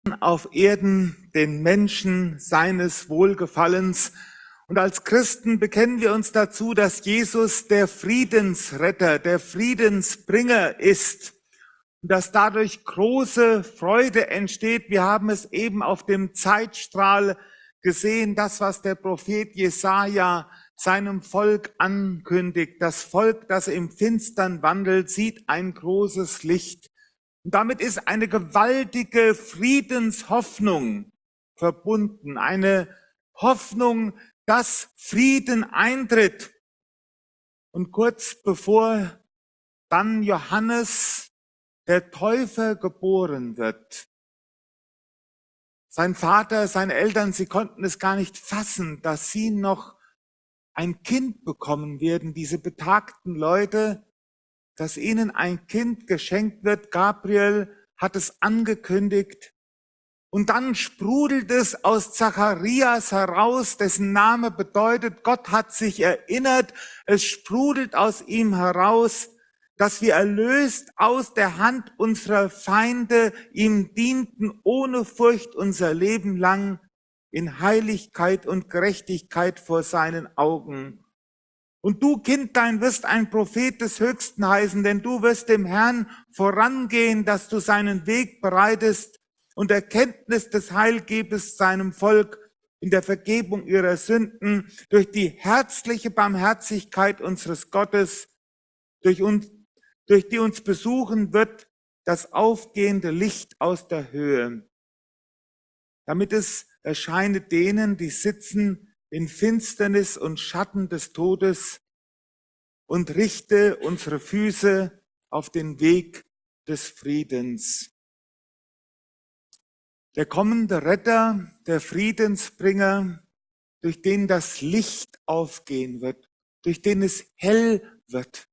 auf Erden den Menschen seines Wohlgefallens. Und als Christen bekennen wir uns dazu, dass Jesus der Friedensretter, der Friedensbringer ist. Und dass dadurch große Freude entsteht. Wir haben es eben auf dem Zeitstrahl gesehen, das, was der Prophet Jesaja seinem Volk ankündigt. Das Volk, das im Finstern wandelt, sieht ein großes Licht. Und damit ist eine gewaltige Friedenshoffnung verbunden. Eine Hoffnung, dass Frieden eintritt. Und kurz bevor dann Johannes, der Täufer, geboren wird, sein Vater, seine Eltern, sie konnten es gar nicht fassen, dass sie noch ein Kind bekommen werden, diese betagten Leute, dass ihnen ein Kind geschenkt wird. Gabriel hat es angekündigt. Und dann sprudelt es aus Zacharias heraus, dessen Name bedeutet, Gott hat sich erinnert. Es sprudelt aus ihm heraus, dass wir erlöst aus der Hand unserer Feinde ihm dienten, ohne Furcht unser Leben lang, in Heiligkeit und Gerechtigkeit vor seinen Augen. Und du, Kindlein, wirst ein Prophet des Höchsten heißen, denn du wirst dem Herrn vorangehen, dass du seinen Weg bereitest und Erkenntnis des Heil gebest seinem Volk in der Vergebung ihrer Sünden, durch die herzliche Barmherzigkeit unseres Gottes, durch die uns besuchen wird das aufgehende Licht aus der Höhe, damit es erscheine denen, die sitzen in Finsternis und Schatten des Todes, und richte unsere Füße auf den Weg des Friedens. Der kommende Retter, der Friedensbringer, durch den das Licht aufgehen wird, durch den es hell wird.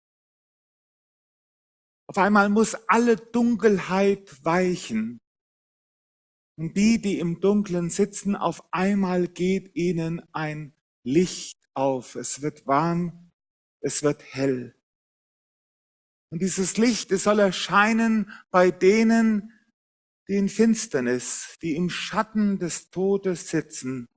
Auf einmal muss alle Dunkelheit weichen. Und die im Dunkeln sitzen, auf einmal geht ihnen ein Licht auf. Es wird warm, es wird hell. Und dieses Licht, es soll erscheinen bei denen, die in Finsternis, die im Schatten des Todes sitzen,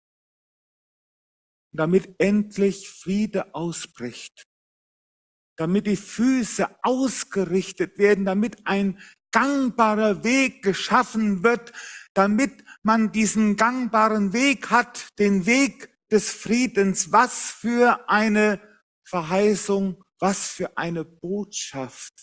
damit endlich Friede ausbricht, damit die Füße ausgerichtet werden, damit ein gangbarer Weg geschaffen wird, damit man diesen gangbaren Weg hat, den Weg des Friedens. Was für eine Verheißung, was für eine Botschaft.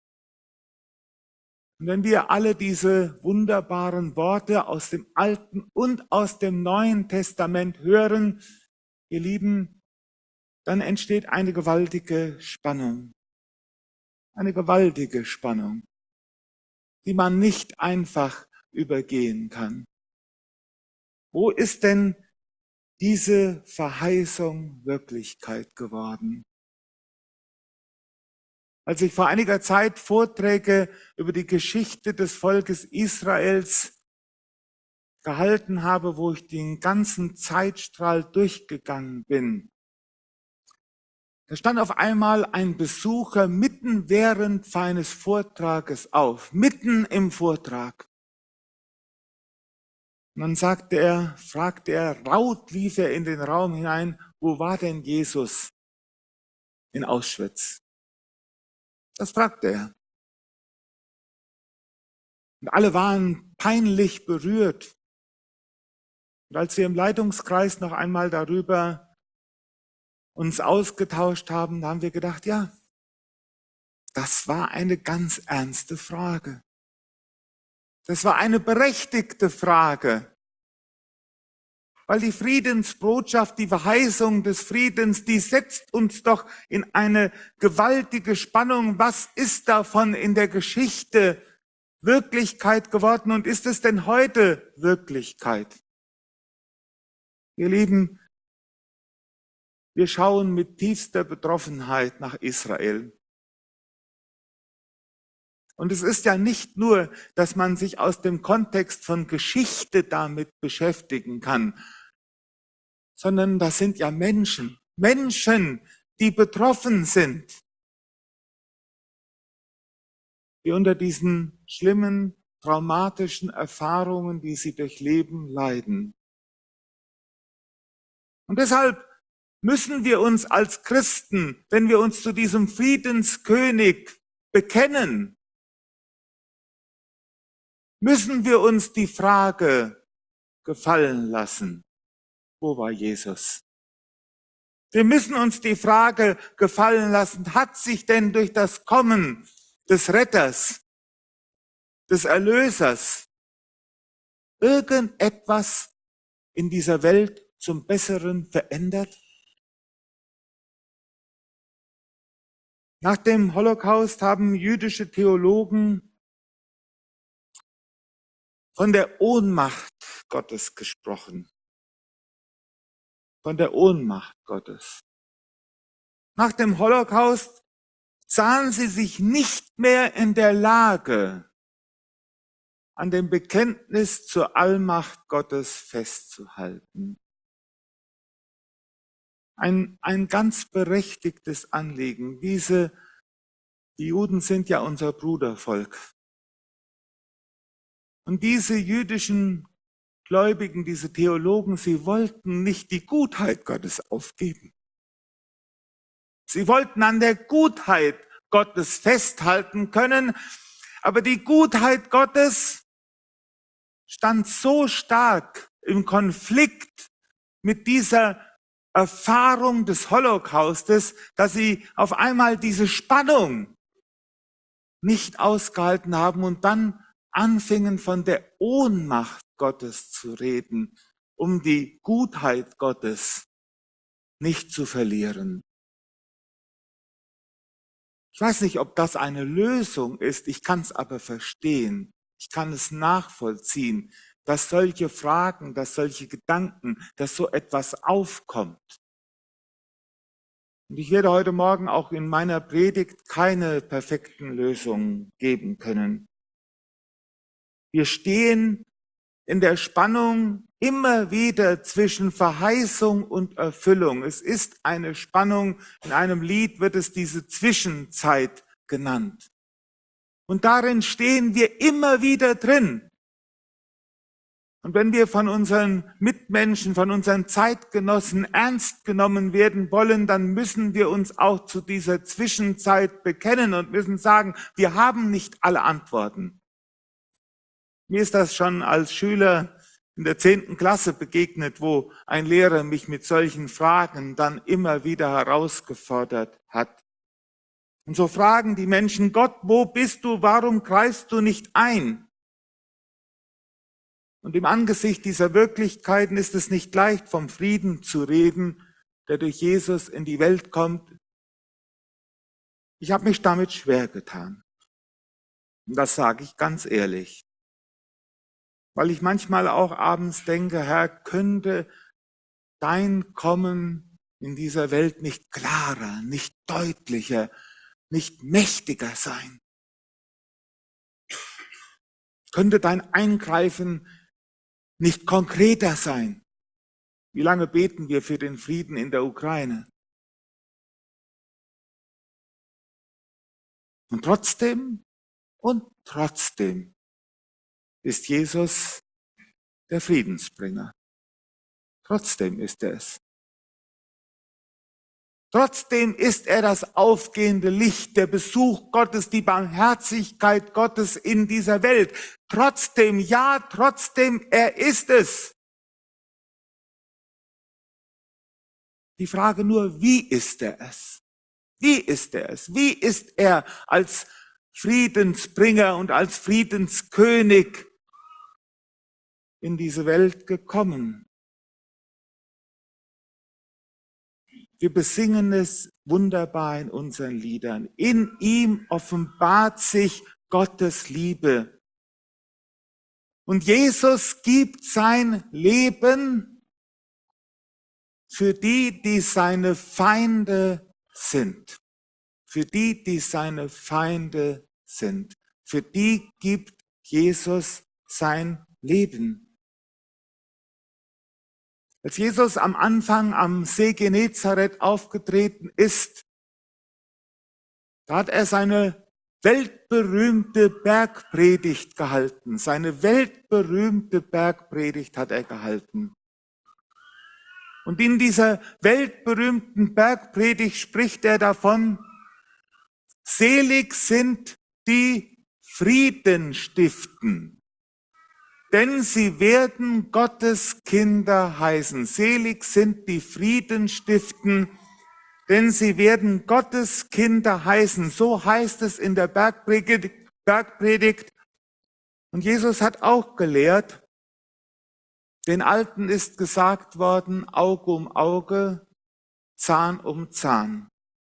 Und wenn wir alle diese wunderbaren Worte aus dem Alten und aus dem Neuen Testament hören, ihr Lieben, dann entsteht eine gewaltige Spannung. Eine gewaltige Spannung, die man nicht einfach übergehen kann. Wo ist denn diese Verheißung Wirklichkeit geworden? Als ich vor einiger Zeit Vorträge über die Geschichte des Volkes Israels gehalten habe, wo ich den ganzen Zeitstrahl durchgegangen bin, da stand auf einmal ein Besucher mitten während seines Vortrages auf, mitten im Vortrag. Und dann fragte er, laut lief er in den Raum hinein, wo war denn Jesus in Auschwitz? Das fragte er. Und alle waren peinlich berührt. Und als wir im Leitungskreis noch einmal darüber uns ausgetauscht haben, da haben wir gedacht, ja, das war eine ganz ernste Frage. Das war eine berechtigte Frage. Weil die Friedensbotschaft, die Verheißung des Friedens, die setzt uns doch in eine gewaltige Spannung. Was ist davon in der Geschichte Wirklichkeit geworden und ist es denn heute Wirklichkeit? Ihr Lieben, wir schauen mit tiefster Betroffenheit nach Israel. Und es ist ja nicht nur, dass man sich aus dem Kontext von Geschichte damit beschäftigen kann, sondern das sind ja Menschen, die betroffen sind, die unter diesen schlimmen traumatischen Erfahrungen, die sie durchleben, leiden. Und deshalb müssen wir uns als Christen, wenn wir uns zu diesem Friedenskönig bekennen, müssen wir uns die Frage gefallen lassen: Wo war Jesus? Wir müssen uns die Frage gefallen lassen: Hat sich denn durch das Kommen des Retters, des Erlösers, irgendetwas in dieser Welt zum Besseren verändert? Nach dem Holocaust haben jüdische Theologen von der Ohnmacht Gottes gesprochen. Von der Ohnmacht Gottes. Nach dem Holocaust sahen sie sich nicht mehr in der Lage, an dem Bekenntnis zur Allmacht Gottes festzuhalten. Ein ganz berechtigtes Anliegen. Die Juden sind ja unser Brudervolk. Und diese jüdischen Gläubigen, diese Theologen, sie wollten nicht die Gutheit Gottes aufgeben. Sie wollten an der Gutheit Gottes festhalten können, aber die Gutheit Gottes stand so stark im Konflikt mit dieser Erfahrung des Holocaustes, dass sie auf einmal diese Spannung nicht ausgehalten haben und dann anfingen, von der Ohnmacht Gottes zu reden, um die Gutheit Gottes nicht zu verlieren. Ich weiß nicht, ob das eine Lösung ist, ich kann es aber verstehen. Ich kann es nachvollziehen, dass solche Fragen, dass solche Gedanken, dass so etwas aufkommt. Und ich werde heute Morgen auch in meiner Predigt keine perfekten Lösungen geben können. Wir stehen in der Spannung immer wieder zwischen Verheißung und Erfüllung. Es ist eine Spannung, in einem Lied wird es diese Zwischenzeit genannt. Und darin stehen wir immer wieder drin. Und wenn wir von unseren Mitmenschen, von unseren Zeitgenossen ernst genommen werden wollen, dann müssen wir uns auch zu dieser Zwischenzeit bekennen und müssen sagen, wir haben nicht alle Antworten. Mir ist das schon als Schüler in der 10. Klasse begegnet, wo ein Lehrer mich mit solchen Fragen dann immer wieder herausgefordert hat. Und so fragen die Menschen: Gott, wo bist du? Warum greifst du nicht ein? Und im Angesicht dieser Wirklichkeiten ist es nicht leicht, vom Frieden zu reden, der durch Jesus in die Welt kommt. Ich habe mich damit schwer getan. Und das sage ich ganz ehrlich. Weil ich manchmal auch abends denke: Herr, könnte dein Kommen in dieser Welt nicht klarer, nicht deutlicher, nicht mächtiger sein? Könnte dein Eingreifen nicht konkreter sein? Wie lange beten wir für den Frieden in der Ukraine? Und trotzdem ist Jesus der Friedensbringer. Trotzdem ist er es. Trotzdem ist er das aufgehende Licht, der Besuch Gottes, die Barmherzigkeit Gottes in dieser Welt. Trotzdem, ja, trotzdem, er ist es. Die Frage nur, wie ist er es? Wie ist er es? Wie ist er als Friedensbringer und als Friedenskönig in diese Welt gekommen? Wir besingen es wunderbar in unseren Liedern. In ihm offenbart sich Gottes Liebe. Und Jesus gibt sein Leben für die, die seine Feinde sind. Für die, die seine Feinde sind. Für die gibt Jesus sein Leben. Als Jesus am Anfang am See Genezareth aufgetreten ist, da hat er seine weltberühmte Bergpredigt gehalten. Seine weltberühmte Bergpredigt hat er gehalten. Und in dieser weltberühmten Bergpredigt spricht er davon, selig sind die Frieden stiften, denn sie werden Gottes Kinder heißen. Selig sind die Frieden stiften, denn sie werden Gottes Kinder heißen. So heißt es in der Bergpredigt. Und Jesus hat auch gelehrt, den Alten ist gesagt worden, Auge um Auge, Zahn um Zahn.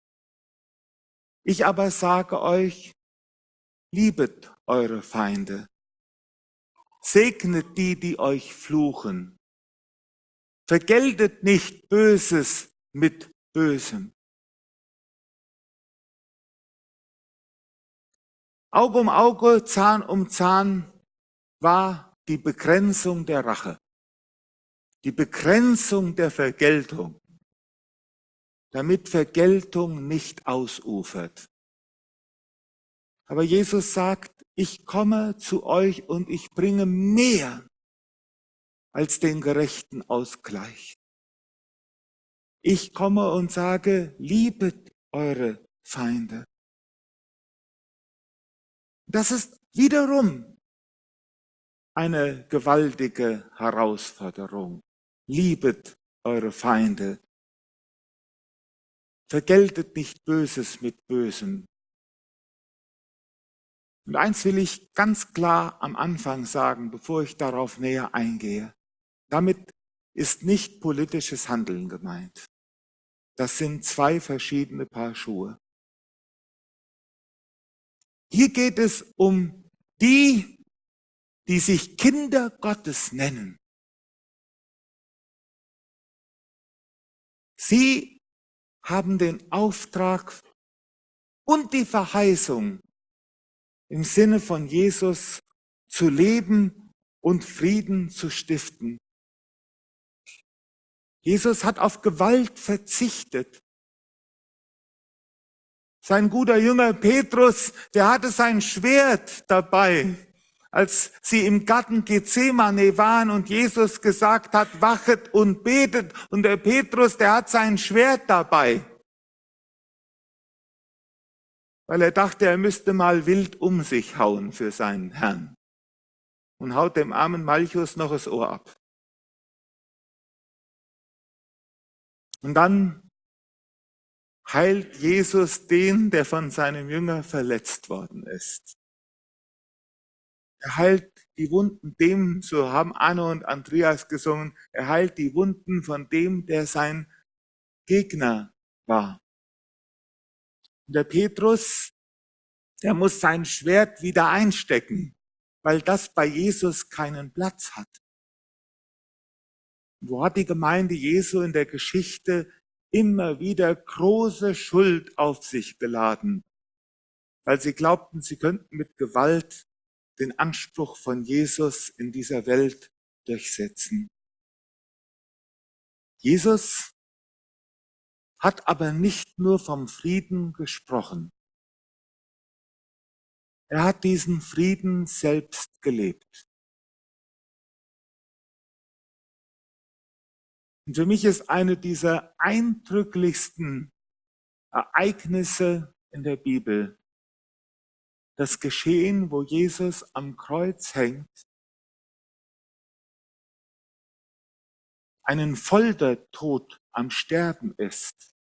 Ich aber sage euch, liebet eure Feinde, segnet die, die euch fluchen, vergeltet nicht Böses mit Bösem. Auge um Auge, Zahn um Zahn war die Begrenzung der Rache, die Begrenzung der Vergeltung, damit Vergeltung nicht ausufert. Aber Jesus sagt, ich komme zu euch und ich bringe mehr als den gerechten Ausgleich. Ich komme und sage, liebet eure Feinde. Das ist wiederum eine gewaltige Herausforderung. Liebet eure Feinde. Vergeltet nicht Böses mit Bösem. Und eins will ich ganz klar am Anfang sagen, bevor ich darauf näher eingehe. Damit ist nicht politisches Handeln gemeint. Das sind zwei verschiedene Paar Schuhe. Hier geht es um die, die sich Kinder Gottes nennen. Sie haben den Auftrag und die Verheißung, im Sinne von Jesus zu leben und Frieden zu stiften. Jesus hat auf Gewalt verzichtet. Sein guter Jünger Petrus, der hatte sein Schwert dabei, als sie im Garten Gethsemane waren und Jesus gesagt hat, wachet und betet. Und der Petrus, der hat sein Schwert dabei, weil er dachte, er müsste mal wild um sich hauen für seinen Herrn. Und haut dem armen Malchus noch das Ohr ab. Und dann heilt Jesus den, der von seinem Jünger verletzt worden ist. Er heilt die Wunden dem, so haben Anne und Andreas gesungen, er heilt die Wunden von dem, der sein Gegner war. Und der Petrus, der muss sein Schwert wieder einstecken, weil das bei Jesus keinen Platz hat. Wo hat die Gemeinde Jesu in der Geschichte immer wieder große Schuld auf sich geladen, weil sie glaubten, sie könnten mit Gewalt den Anspruch von Jesus in dieser Welt durchsetzen. Jesus hat aber nicht nur vom Frieden gesprochen. Er hat diesen Frieden selbst gelebt. Und für mich ist eine dieser eindrücklichsten Ereignisse in der Bibel das Geschehen, wo Jesus am Kreuz hängt, einen Foltertod am Sterben ist.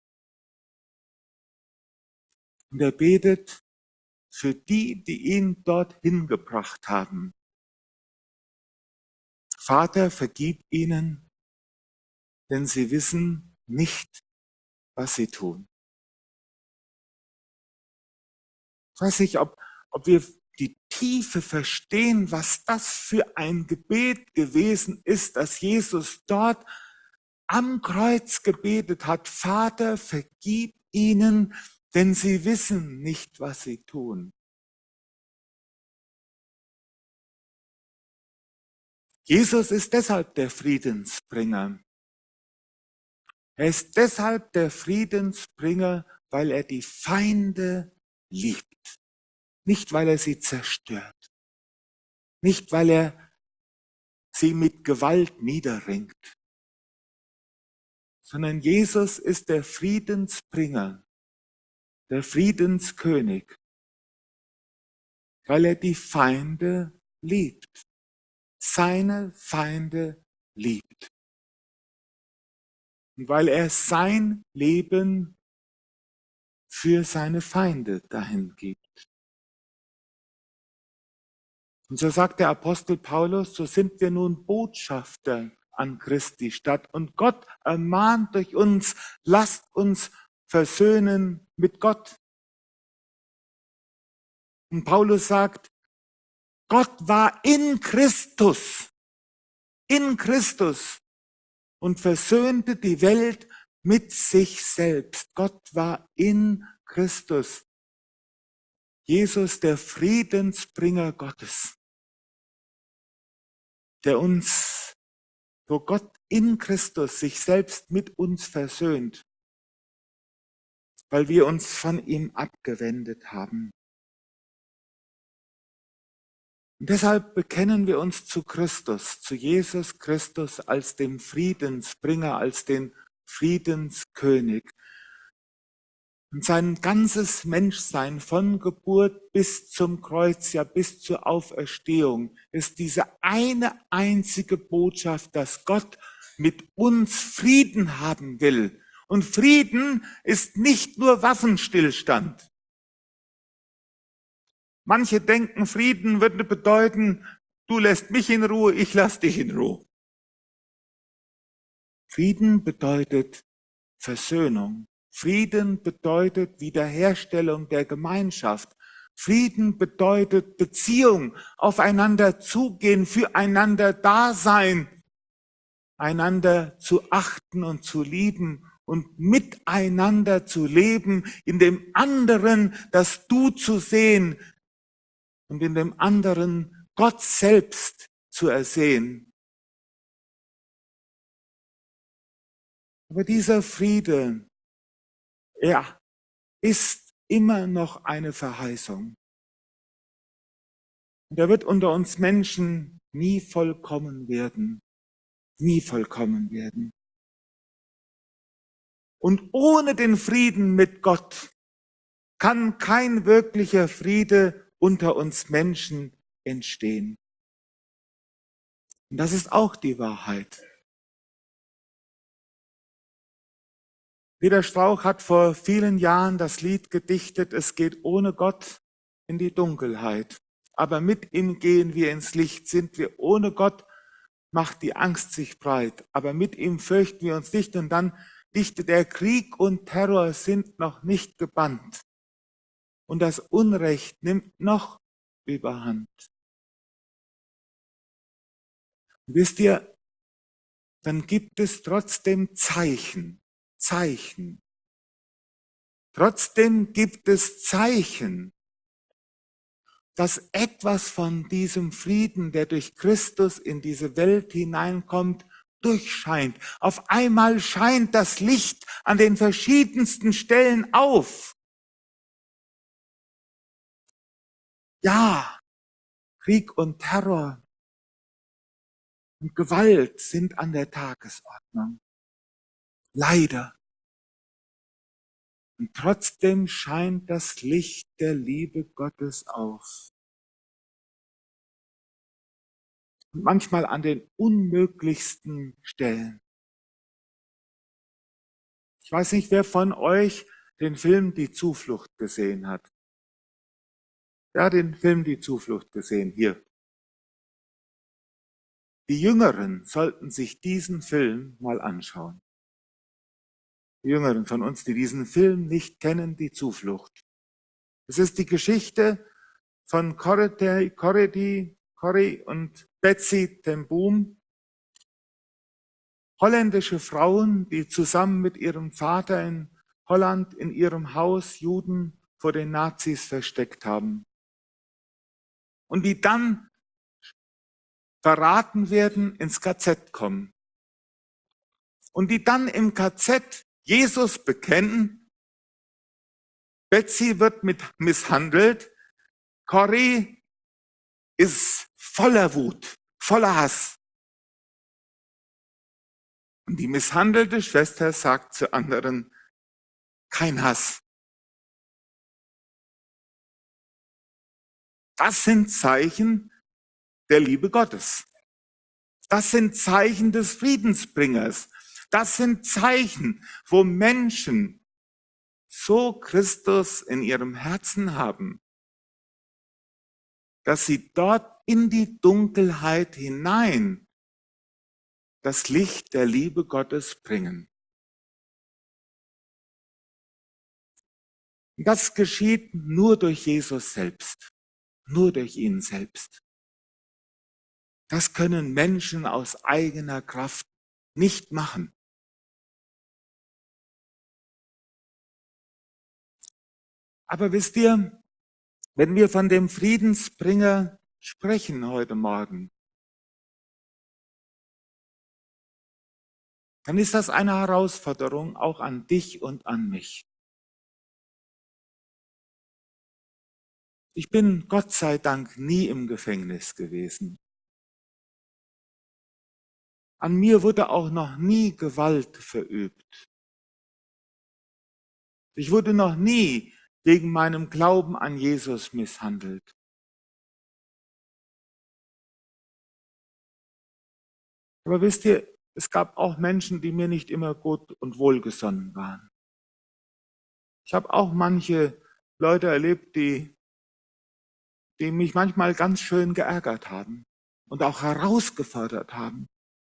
Und er betet für die, die ihn dorthin gebracht haben. Vater, vergib ihnen, denn sie wissen nicht, was sie tun. Ich weiß nicht, ob wir die Tiefe verstehen, was das für ein Gebet gewesen ist, dass Jesus dort am Kreuz gebetet hat. Vater, vergib ihnen, denn sie wissen nicht, was sie tun. Jesus ist deshalb der Friedensbringer. Er ist deshalb der Friedensbringer, weil er die Feinde liebt. Nicht, weil er sie zerstört. Nicht, weil er sie mit Gewalt niederringt. Sondern Jesus ist der Friedensbringer, der Friedenskönig, weil er die Feinde liebt, seine Feinde liebt. Und weil er sein Leben für seine Feinde dahin gibt. Und so sagt der Apostel Paulus, so sind wir nun Botschafter an Christi Stadt. Und Gott ermahnt durch uns, lasst uns versöhnen mit Gott. Und Paulus sagt, Gott war in Christus und versöhnte die Welt mit sich selbst. Gott war in Christus. Jesus, der Friedensbringer Gottes, der uns, wo Gott in Christus sich selbst mit uns versöhnt, weil wir uns von ihm abgewendet haben. Und deshalb bekennen wir uns zu Christus, zu Jesus Christus als dem Friedensbringer, als den Friedenskönig. Und sein ganzes Menschsein von Geburt bis zum Kreuz, ja bis zur Auferstehung, ist diese eine einzige Botschaft, dass Gott mit uns Frieden haben will. Und Frieden ist nicht nur Waffenstillstand. Manche denken, Frieden würde bedeuten, du lässt mich in Ruhe, ich lass dich in Ruhe. Frieden bedeutet Versöhnung. Frieden bedeutet Wiederherstellung der Gemeinschaft. Frieden bedeutet Beziehung, aufeinander zugehen, füreinander da sein, einander zu achten und zu lieben und miteinander zu leben, in dem anderen das Du zu sehen und in dem anderen Gott selbst zu ersehen. Aber dieser Friede, er ist immer noch eine Verheißung. Und er wird unter uns Menschen nie vollkommen werden. Nie vollkommen werden. Und ohne den Frieden mit Gott kann kein wirklicher Friede unter uns Menschen entstehen. Und das ist auch die Wahrheit. Peter Strauch hat vor vielen Jahren das Lied gedichtet, es geht ohne Gott in die Dunkelheit. Aber mit ihm gehen wir ins Licht. Sind wir ohne Gott, macht die Angst sich breit. Aber mit ihm fürchten wir uns nicht. Und dann dichtet er, Krieg und Terror sind noch nicht gebannt. Und das Unrecht nimmt noch überhand. Wisst ihr, dann gibt es trotzdem Zeichen. Trotzdem gibt es Zeichen, dass etwas von diesem Frieden, der durch Christus in diese Welt hineinkommt, durchscheint. Auf einmal scheint das Licht an den verschiedensten Stellen auf. Ja, Krieg und Terror und Gewalt sind an der Tagesordnung. Leider. Und trotzdem scheint das Licht der Liebe Gottes auf. Und manchmal an den unmöglichsten Stellen. Ich weiß nicht, wer von euch den Film Die Zuflucht gesehen hat. Ja, den Film Die Zuflucht gesehen, hier. Die Jüngeren sollten sich diesen Film mal anschauen. Die Jüngeren von uns, die diesen Film nicht kennen, Die Zuflucht. Es ist die Geschichte von Corrie und Betsy ten Boom, holländische Frauen, die zusammen mit ihrem Vater in Holland in ihrem Haus Juden vor den Nazis versteckt haben. Und die dann verraten werden, ins KZ kommen. Und die dann im KZ Jesus bekennen. Betsy wird misshandelt. Corrie ist voller Wut, voller Hass. Und die misshandelte Schwester sagt zu anderen, kein Hass. Das sind Zeichen der Liebe Gottes. Das sind Zeichen des Friedensbringers. Das sind Zeichen, wo Menschen so Christus in ihrem Herzen haben, dass sie dort in die Dunkelheit hinein das Licht der Liebe Gottes bringen. Das geschieht nur durch Jesus selbst, nur durch ihn selbst. Das können Menschen aus eigener Kraft nicht machen. Aber wisst ihr, wenn wir von dem Friedensbringer sprechen heute Morgen, dann ist das eine Herausforderung auch an dich und an mich. Ich bin Gott sei Dank nie im Gefängnis gewesen. An mir wurde auch noch nie Gewalt verübt. Ich wurde noch nie wegen meinem Glauben an Jesus misshandelt. Aber wisst ihr, es gab auch Menschen, die mir nicht immer gut und wohlgesonnen waren. Ich habe auch manche Leute erlebt, die mich manchmal ganz schön geärgert haben und auch herausgefordert haben.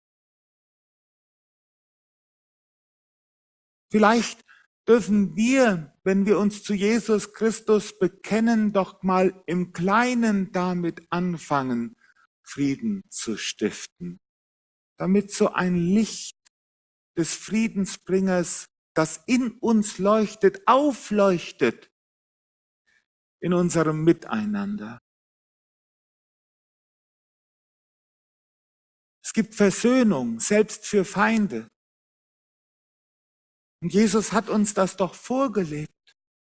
Vielleicht dürfen wir, wenn wir uns zu Jesus Christus bekennen, doch mal im Kleinen damit anfangen, Frieden zu stiften, damit so ein Licht des Friedensbringers, das in uns leuchtet, aufleuchtet in unserem Miteinander. Es gibt Versöhnung, selbst für Feinde. Und Jesus hat uns das doch vorgelebt.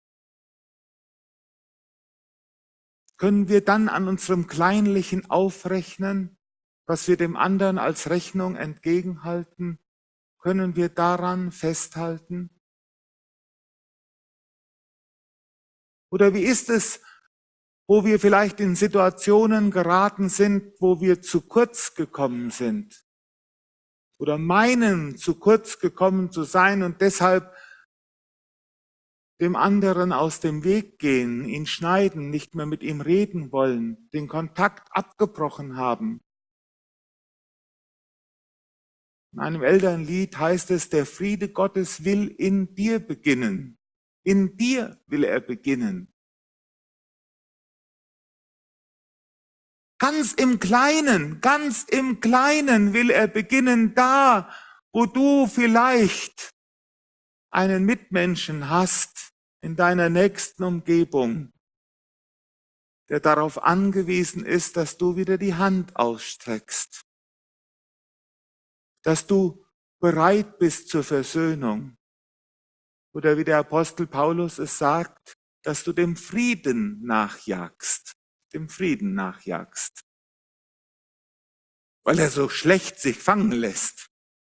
Können wir dann an unserem Kleinlichen aufrechnen, was wir dem anderen als Rechnung entgegenhalten? Können wir daran festhalten? Oder wie ist es, wo wir vielleicht in Situationen geraten sind, wo wir zu kurz gekommen sind? Oder meinen, zu kurz gekommen zu sein und deshalb dem anderen aus dem Weg gehen, ihn schneiden, nicht mehr mit ihm reden wollen, den Kontakt abgebrochen haben. In einem Elternlied heißt es, der Friede Gottes will in dir beginnen. In dir will er beginnen. Ganz im Kleinen will er beginnen, da, wo du vielleicht einen Mitmenschen hast in deiner nächsten Umgebung, der darauf angewiesen ist, dass du wieder die Hand ausstreckst, dass du bereit bist zur Versöhnung. Oder wie der Apostel Paulus es sagt, dass du dem Frieden nachjagst, weil er so schlecht sich fangen lässt.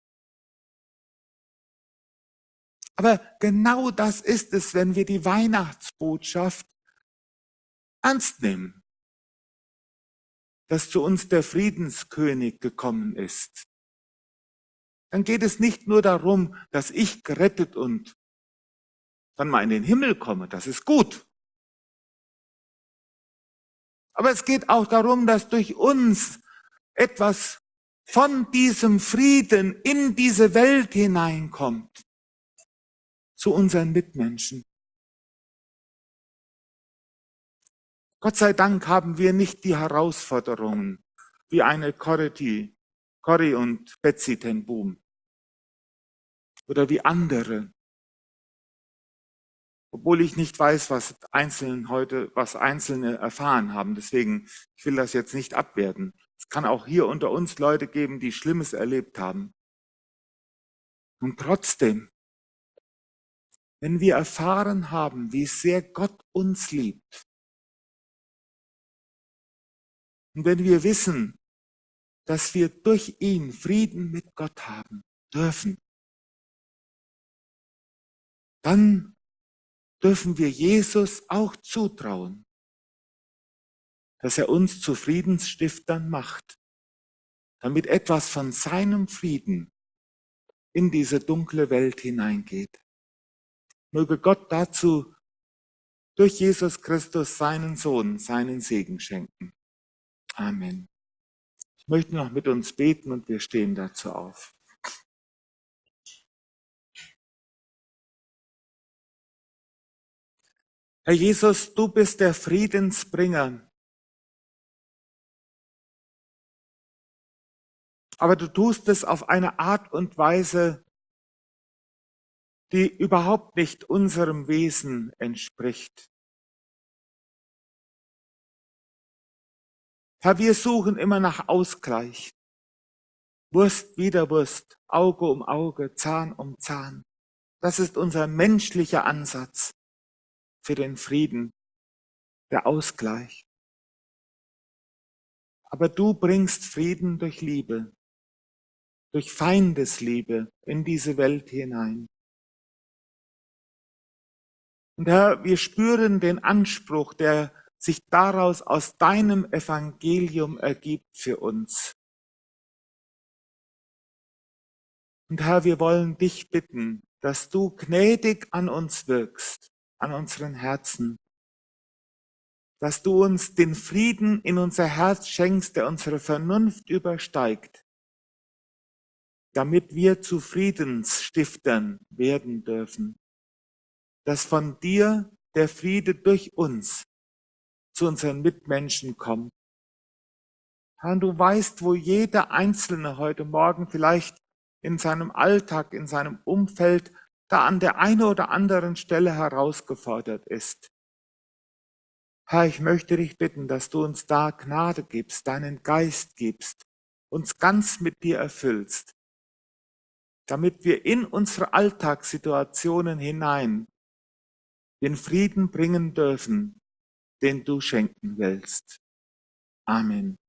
Aber genau das ist es, wenn wir die Weihnachtsbotschaft ernst nehmen, dass zu uns der Friedenskönig gekommen ist. Dann geht es nicht nur darum, dass ich gerettet und dann mal in den Himmel komme, das ist gut. Aber es geht auch darum, dass durch uns etwas von diesem Frieden in diese Welt hineinkommt, zu unseren Mitmenschen. Gott sei Dank haben wir nicht die Herausforderungen wie eine Corrie und Betsy ten Boom oder wie andere. Obwohl ich nicht weiß, was Einzelne erfahren haben. Deswegen, ich will das jetzt nicht abwerten. Es kann auch hier unter uns Leute geben, die Schlimmes erlebt haben. Und trotzdem, wenn wir erfahren haben, wie sehr Gott uns liebt, Und wenn wir wissen, dass wir durch ihn Frieden mit Gott haben dürfen, dann dürfen wir Jesus auch zutrauen, dass er uns zu Friedensstiftern macht, damit etwas von seinem Frieden in diese dunkle Welt hineingeht. Möge Gott dazu durch Jesus Christus seinen Sohn, seinen Segen schenken. Amen. Ich möchte noch mit uns beten und wir stehen dazu auf. Herr Jesus, du bist der Friedensbringer. Aber du tust es auf eine Art und Weise, die überhaupt nicht unserem Wesen entspricht. Herr, wir suchen immer nach Ausgleich. Wurst wider Wurst, Auge um Auge, Zahn um Zahn. Das ist unser menschlicher Ansatz für den Frieden, der Ausgleich. Aber du bringst Frieden durch Liebe, durch Feindesliebe in diese Welt hinein. Und Herr, wir spüren den Anspruch, der sich daraus aus deinem Evangelium ergibt für uns. Und Herr, wir wollen dich bitten, dass du gnädig an uns wirkst, an unseren Herzen, dass du uns den Frieden in unser Herz schenkst, der unsere Vernunft übersteigt, damit wir zu Friedensstiftern werden dürfen, dass von dir der Friede durch uns zu unseren Mitmenschen kommt. Herr, du weißt, wo jeder Einzelne heute Morgen vielleicht in seinem Alltag, in seinem Umfeld, da an der einen oder anderen Stelle herausgefordert ist. Herr, ich möchte dich bitten, dass du uns da Gnade gibst, deinen Geist gibst, uns ganz mit dir erfüllst, damit wir in unsere Alltagssituationen hinein den Frieden bringen dürfen, den du schenken willst. Amen.